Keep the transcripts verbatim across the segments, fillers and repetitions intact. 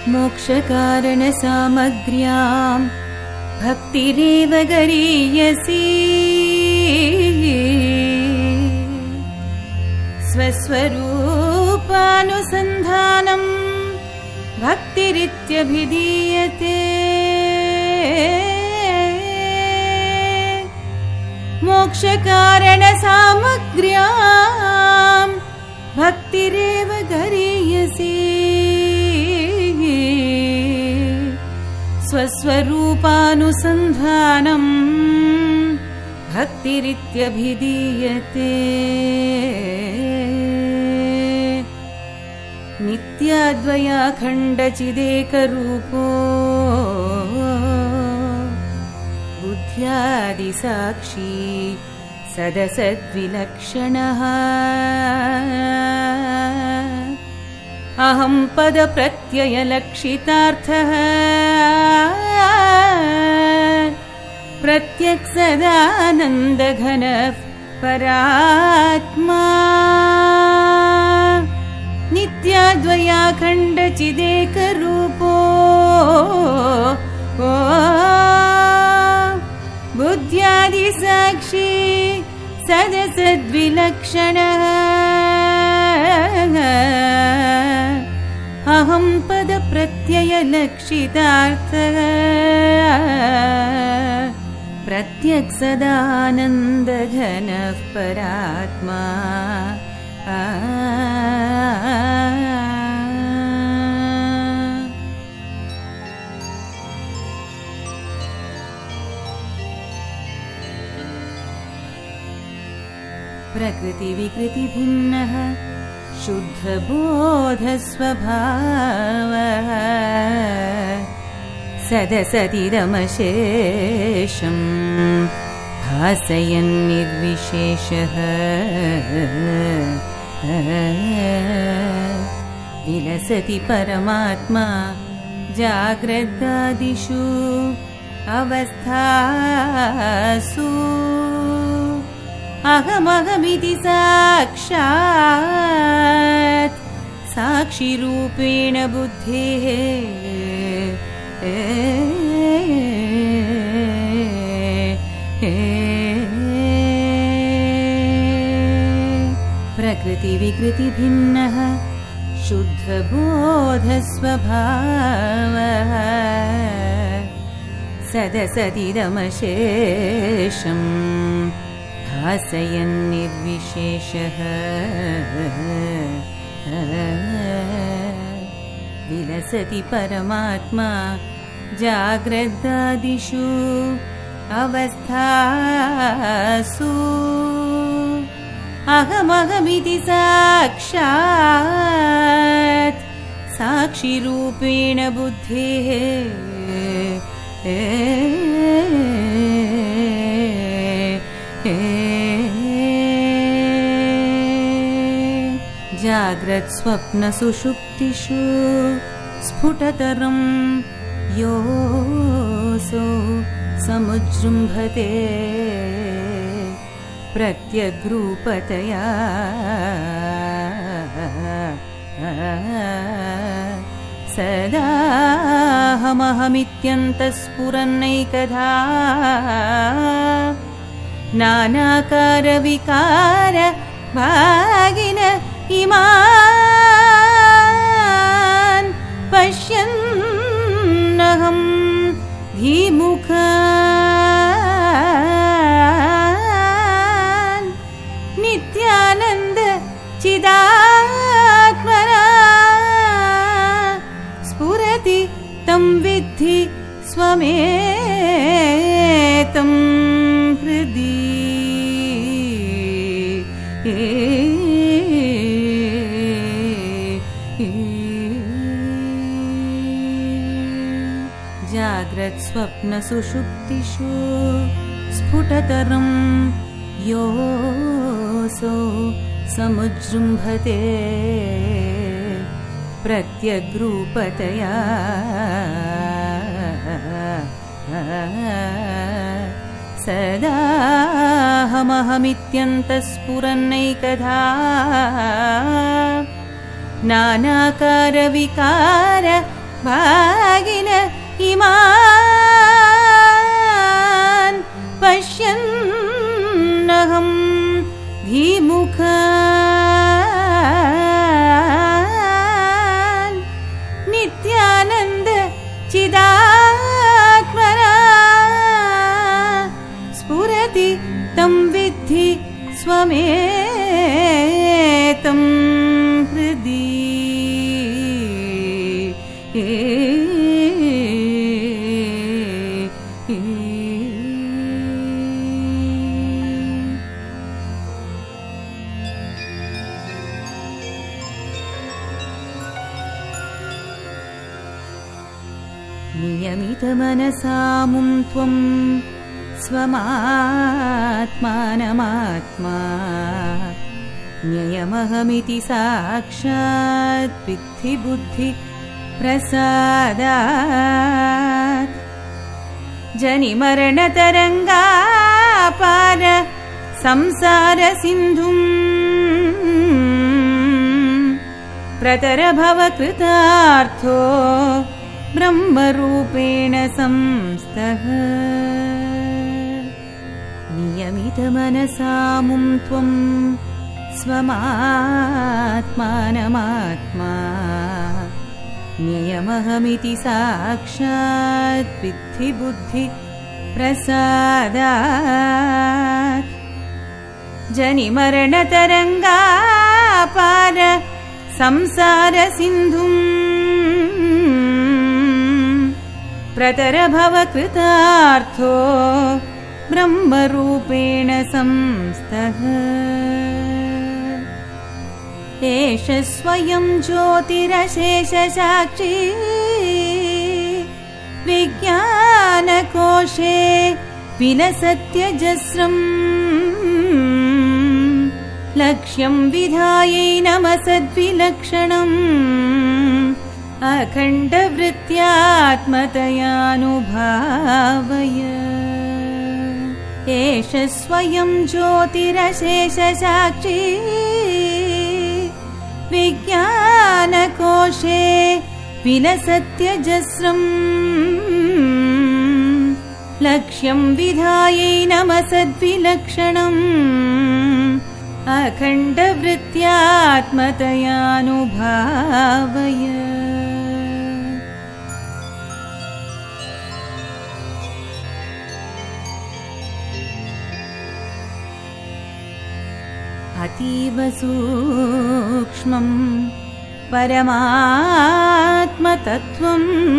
मोक्षकारणसामग्र्यां भक्तिरेव गरीयसी स्वस्वरूपानुसन्धानं भक्तिरित्यभिधीयते मोक्षकारणसामग्र्यां भक्तिरेव गरीयसी स्वस्वरूपानुसन्धानं भक्तिरित्यभिधीयते नित्याद्वयाखण्डचिदेकरूपो बुद्ध्यादिसाक्षी सदसद्विलक्षणः अहं पदप्रत्ययलक्षितार्थः प्रत्यक्सदानन्दघनः परात्मा नित्याद्वयाखण्डचिदेकरूपो बुद्ध्यादिसाक्षी सदसद्विलक्षणः अहं पदप्रत्ययलक्षितार्थः प्रत्यक्सदानन्दघनः परात्मा प्रकृतिविकृतिभिन्नः शुद्धबोधस्वभावः सदसदिदमशेषं भासयन्निर्विशेषः विलसति परमात्मा जाग्रदादिषु अवस्थासु अहमहमिति साक्षात् साक्षिरूपेण बुद्धेः प्रकृतिविकृतिभिन्नः शुद्धबोधस्वभावः सदसदिदमशेषं भासयन्निर्विशेषः विलसति परमात्मा जाग्रदादिषु अवस्थासु अहमहमिति साक्षात् साक्षिरूपेण बुद्धेः जाग्रत्स्वप्नसुषुप्तिषु स्फुटतरं योऽसौ समुज्जृम्भते प्रत्यग्रूपतया सदाहमहमित्यन्तःस्फुरन्नैकधा नानाकारविकार भागिन इमान् पश्यन्नहं धीमुखान् नित्यानन्द चिदात्मना स्फुरति तं विद्धि स्वमेतं हृदि जाग्रत्स्वप्नसुषुप्तिषु स्फुटतरं योऽसौ समुज्जृम्भते प्रत्यग्रूपतया सदाहमहमित्यन्तःस्फुरन्नैकधा नानाकारविकार भागिन इमान् पश्यन्नहं धीमुखान् नित्यानन्द चिदात्मना स्फुरति तं विद्धि स्वमेतं हृदि। नियमितमनसा मुं त्वं स्वमात्मानमात्मा न्ययमहमिति साक्षात् विद्धि बुद्धि प्रसादात् जनिमरणतरङ्गापार संसार सिन्धुं प्रतरभव कृतार्थो ब्रह्मरूपेण संस्थः। नियमितमनसा मुं त्वं स्वमात्मानमात्मा न्ययमहमिति साक्षात् विद्धि बुद्धि प्रसादात् जनिमरणतरङ्गापार संसार सिन्धुं प्रतरभव कृतार्थो ब्रह्मरूपेण संस्थः। एष स्वयं ज्योतिरशेषसाक्षी विज्ञानकोशे विलसत्यजस्रम् लक्ष्यं विधायैनमसद्विलक्षणम् अखण्डवृत्त्यात्मतयानुभावय। एष स्वयं ज्योतिरशेषसाक्षी विज्ञानकोशे विलसत्यजस्रम् लक्ष्यं विधायैनमसद्विलक्षणम् अखण्डवृत्त्यात्मतयानुभावय। अतीव सूक्ष्मं परमात्मतत्त्वं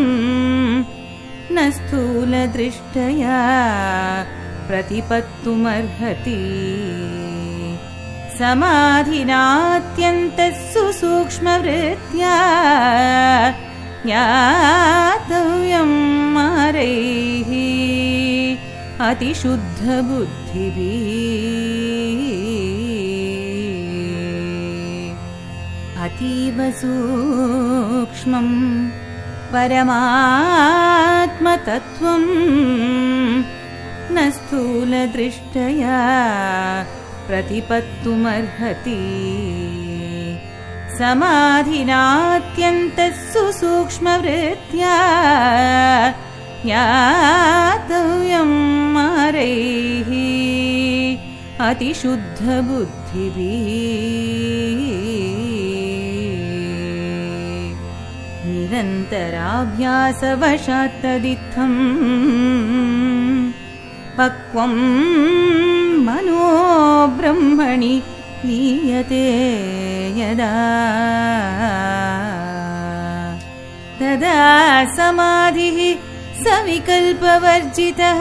न स्थूलदृष्ट्या प्रतिपत्तुमर्हति। समाधिनात्यन्तः सुसूक्ष्मवृत्त्या ज्ञातव्यं मारैः अतिशुद्धबुद्धिभिः। अतीव सूक्ष्मं परमात्मतत्त्वं न स्थूलदृष्ट्या प्रतिपत्तुमर्हति। समाधिनात्यन्तः सुसूक्ष्मवृत्त्या ज्ञातव्यं मारैः अतिशुद्धबुद्धिभिः। निरन्तराभ्यासवशात् तदित्थं पक्वं मनो ब्रह्मणि लीयते यदा तदा समाधिः सविकल्पवर्जितः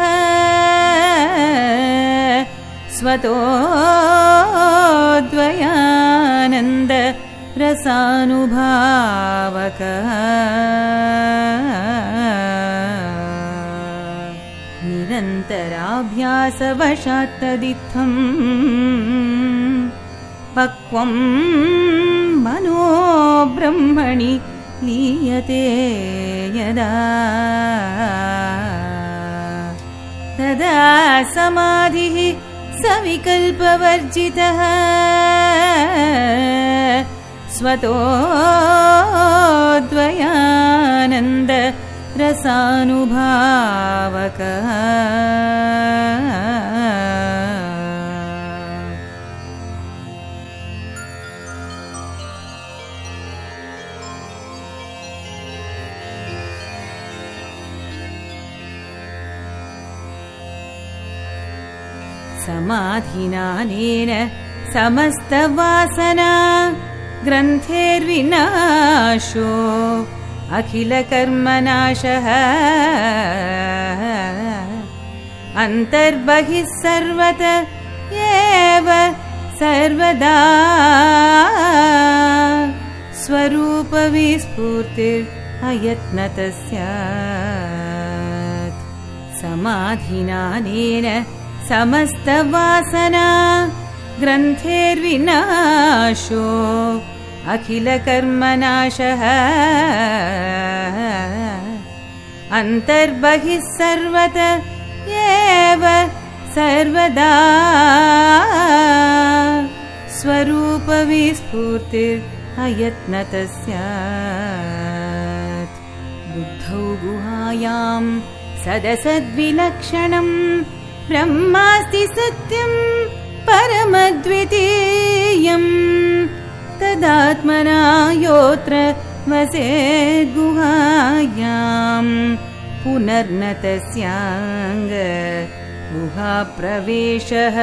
स्वतोऽद्वयानन्द रसानुभावकः। निरन्तराभ्यासवशात् तदित्थं पक्वं मनो ब्रह्मणि लीयते यदा तदा समाधिः सविकल्पवर्जितः स्वतोऽद्वयानन्द आनन्द रसानुभावकः समाधिनानेन समस्तवासना ग्रन्थेर्विनाशो अखिलकर्मनाशः अन्तर्बहिः सर्वत एव सर्वदा स्वरूपविस्फूर्तिरयत्नतः स्यात् समाधिनानेन समस्तवासना ग्रन्थेर्विनाशो अखिलकर्मनाशः अन्तर्बहिः सर्वत एव सर्वदा स्वरूपविस्फूर्तिरयत्नतः स्यात् बुद्धौ गुहायां सदसद्विलक्षणं ब्रह्मास्ति सत्यं परमद्वितीयं तदात्मना योऽत्र वसेद्गुहायां पुनर्न तस्याङ्ग गुहाप्रवेशः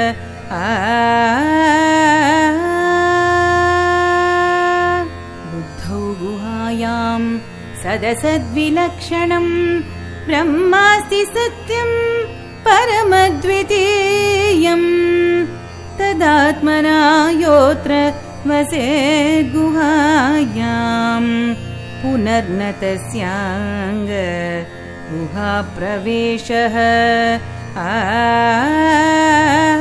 बुद्धौ गुहायां सदसद्विलक्षणं ब्रह्मास्ति सत्यं परमद्वितीयं तदात्मना योऽत्र वसेद्गुहायां पुनर्न तस्याङ्ग गुहाप्रवेशः